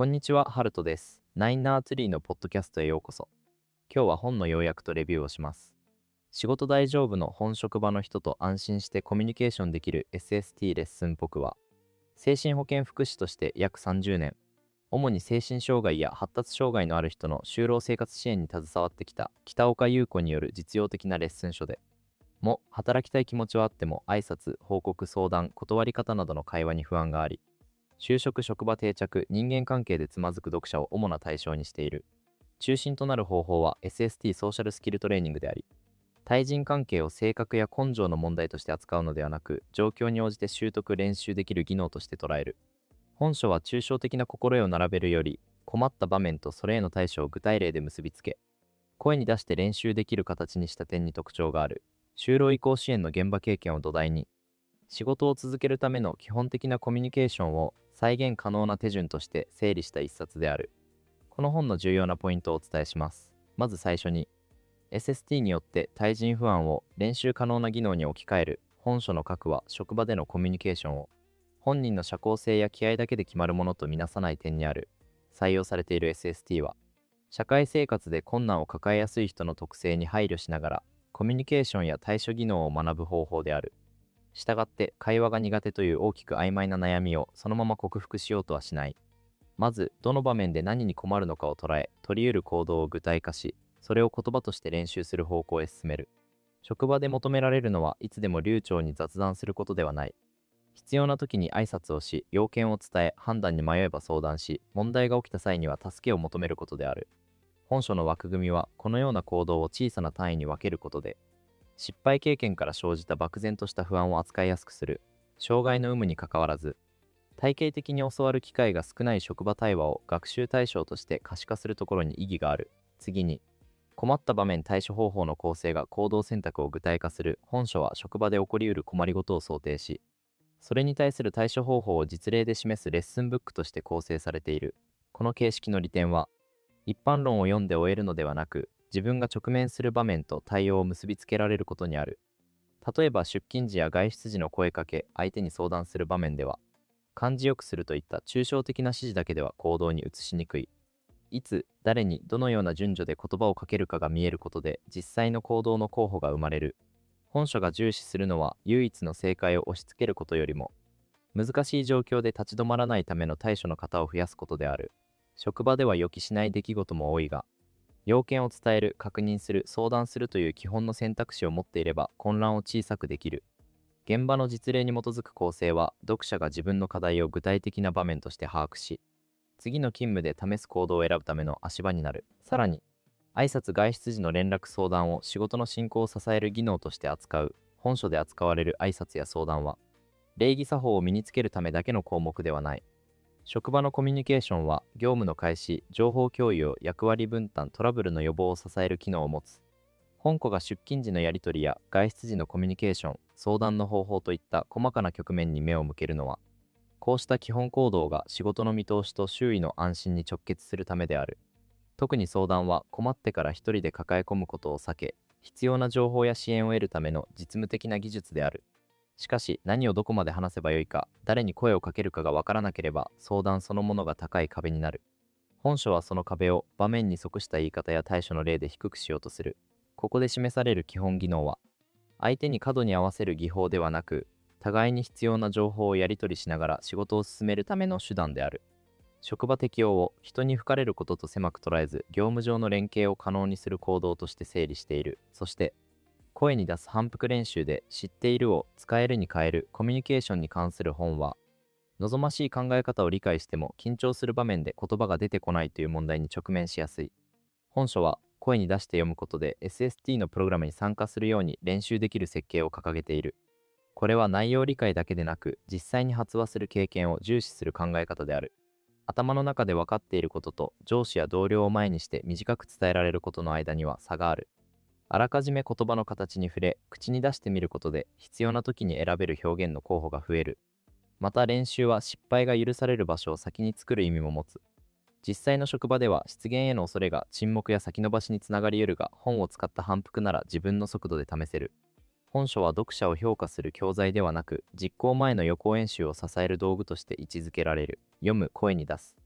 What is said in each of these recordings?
こんにちは、ハルトです。ナインナーツリーのポッドキャストへようこそ。今日は本の要約とレビューをします。仕事大丈夫の本職場の人と安心してコミュニケーションできる SST レッスン僕は、精神保健福祉として約30年、主に精神障害や発達障害のある人の就労生活支援に携わってきた北岡優子による実用的なレッスン書で、働きたい気持ちはあっても挨拶、報告、相談、断り方などの会話に不安があり、就職、職場定着、人間関係でつまずく読者を主な対象にしている。中心となる方法は SST ソーシャルスキルトレーニングであり、対人関係を性格や根性の問題として扱うのではなく、状況に応じて習得・練習できる技能として捉える。本書は抽象的な心得を並べるより、困った場面とそれへの対処を具体例で結びつけ、声に出して練習できる形にした点に特徴がある。就労移行支援の現場経験を土台に、仕事を続けるための基本的なコミュニケーションを再現可能な手順として整理した一冊である。この本の重要なポイントをお伝えします。まず最初に、SST によって対人不安を練習可能な技能に置き換える。本書の核は職場でのコミュニケーションを本人の社交性や気合だけで決まるものとみなさない点にある。採用されている SST は、社会生活で困難を抱えやすい人の特性に配慮しながら、コミュニケーションや対処技能を学ぶ方法である。したがって会話が苦手という大きく曖昧な悩みをそのまま克服しようとはしない。まずどの場面で何に困るのかを捉え、取り得る行動を具体化し、それを言葉として練習する方向へ進める。職場で求められるのはいつでも流暢に雑談することではない。必要な時に挨拶をし、要件を伝え、判断に迷えば相談し、問題が起きた際には助けを求めることである。本書の枠組みはこのような行動を小さな単位に分けることで、失敗経験から生じた漠然とした不安を扱いやすくする。障害の有無にかかわらず、体系的に教わる機会が少ない職場対話を学習対象として可視化するところに意義がある。次に、困った場面対処方法の構成が行動選択を具体化する。本書は職場で起こりうる困りごとを想定し、それに対する対処方法を実例で示すレッスンブックとして構成されている。この形式の利点は、一般論を読んで終えるのではなく、自分が直面する場面と対応を結びつけられることにある。例えば出勤時や外出時の声かけ、相手に相談する場面では、感じよくするといった抽象的な指示だけでは行動に移しにくい。いつ、誰に、どのような順序で言葉をかけるかが見えることで、実際の行動の候補が生まれる。本書が重視するのは、唯一の正解を押し付けることよりも、難しい状況で立ち止まらないための対処の型を増やすことである。職場では予期しない出来事も多いが、要件を伝える、確認する、相談するという基本の選択肢を持っていれば混乱を小さくできる。現場の実例に基づく構成は、読者が自分の課題を具体的な場面として把握し、次の勤務で試す行動を選ぶための足場になる。さらに、挨拶外出時の連絡相談を仕事の進行を支える技能として扱う。本書で扱われる挨拶や相談は、礼儀作法を身につけるためだけの項目ではない。職場のコミュニケーションは業務の開始、情報共有、役割分担、トラブルの予防を支える機能を持つ。本校が出勤時のやり取りや外出時のコミュニケーション、相談の方法といった細かな局面に目を向けるのは、こうした基本行動が仕事の見通しと周囲の安心に直結するためである。特に相談は困ってから一人で抱え込むことを避け、必要な情報や支援を得るための実務的な技術である。しかし、何をどこまで話せばよいか、誰に声をかけるかがわからなければ、相談そのものが高い壁になる。本書はその壁を場面に即した言い方や対処の例で低くしようとする。ここで示される基本技能は、相手に過度に合わせる技法ではなく、互いに必要な情報をやり取りしながら仕事を進めるための手段である。職場適応を人に好かれることと狭く捉えず、業務上の連携を可能にする行動として整理している。そして、声に出す反復練習で知っているを使えるに変えるコミュニケーションに関する本は、望ましい考え方を理解しても緊張する場面で言葉が出てこないという問題に直面しやすい。本書は声に出して読むことで SST のプログラムに参加するように練習できる設計を掲げている。これは内容理解だけでなく、実際に発話する経験を重視する考え方である。頭の中で分かっていることと上司や同僚を前にして短く伝えられることの間には差がある。あらかじめ言葉の形に触れ、口に出してみることで必要な時に選べる表現の候補が増える。また練習は失敗が許される場所を先に作る意味も持つ。実際の職場では失言への恐れが沈黙や先延ばしにつながり得るが、本を使った反復なら自分の速度で試せる。本書は読者を評価する教材ではなく、実行前の予行演習を支える道具として位置づけられる。読む、声に出す。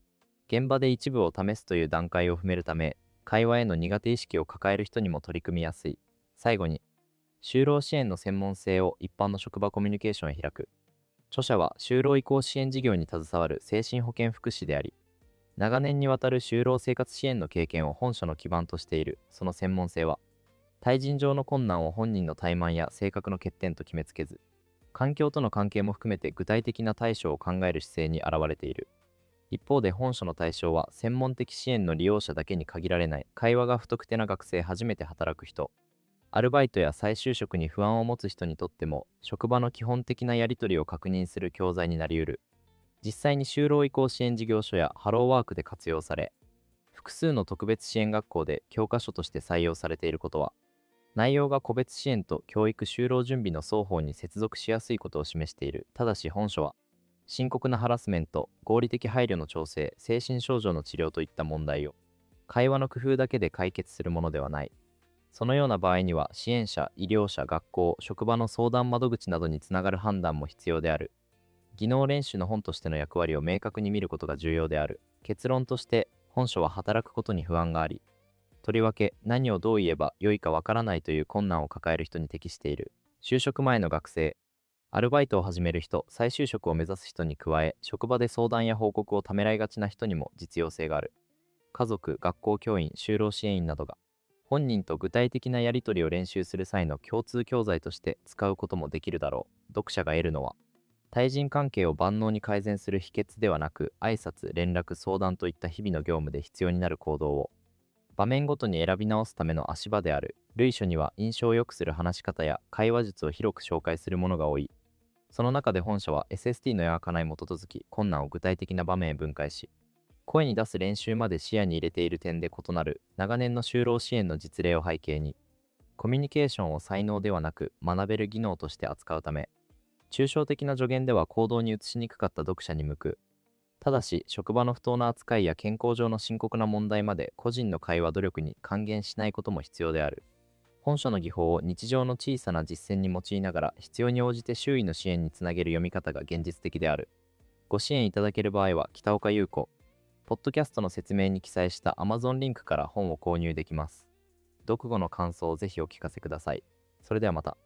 現場で一部を試すという段階を踏めるため、会話への苦手意識を抱える人にも取り組みやすい。最後に、就労支援の専門性を一般の職場コミュニケーションへ開く。著者は就労移行支援事業に携わる精神保健福祉であり、長年にわたる就労生活支援の経験を本書の基盤としている。その専門性は、対人上の困難を本人の怠慢や性格の欠点と決めつけず、環境との関係も含めて具体的な対処を考える姿勢に現れている。一方で本書の対象は専門的支援の利用者だけに限られない。会話が不得手な学生、初めて働く人、アルバイトや再就職に不安を持つ人にとっても、職場の基本的なやり取りを確認する教材になりうる。実際に就労移行支援事業所やハローワークで活用され、複数の特別支援学校で教科書として採用されていることは、内容が個別支援と教育就労準備の双方に接続しやすいことを示している。ただし本書は、深刻なハラスメント、合理的配慮の調整、精神症状の治療といった問題を、会話の工夫だけで解決するものではない。そのような場合には、支援者、医療者、学校、職場の相談窓口などにつながる判断も必要である。技能練習の本としての役割を明確に見ることが重要である。結論として、本書は働くことに不安があり、とりわけ何をどう言えば良いかわからないという困難を抱える人に適している。就職前の学生、アルバイトを始める人、再就職を目指す人に加え、職場で相談や報告をためらいがちな人にも実用性がある。家族、学校教員、就労支援員などが、本人と具体的なやり取りを練習する際の共通教材として使うこともできるだろう。読者が得るのは、対人関係を万能に改善する秘訣ではなく、挨拶、連絡、相談といった日々の業務で必要になる行動を、場面ごとに選び直すための足場である。類書には印象を良くする話し方や会話術を広く紹介するものが多い。その中で本書は SST の柔らかないもとづき、困難を具体的な場面へ分解し、声に出す練習まで視野に入れている点で異なる長年の就労支援の実例を背景に、コミュニケーションを才能ではなく学べる技能として扱うため、抽象的な助言では行動に移しにくかった読者に向く。ただし、職場の不当な扱いや健康上の深刻な問題まで個人の会話努力に還元しないことも必要である。本書の技法を日常の小さな実践に用いながら、必要に応じて周囲の支援につなげる読み方が現実的である。ご支援いただける場合は、北岡優子、ポッドキャストの説明に記載した Amazon リンクから本を購入できます。読後の感想をぜひお聞かせください。それではまた。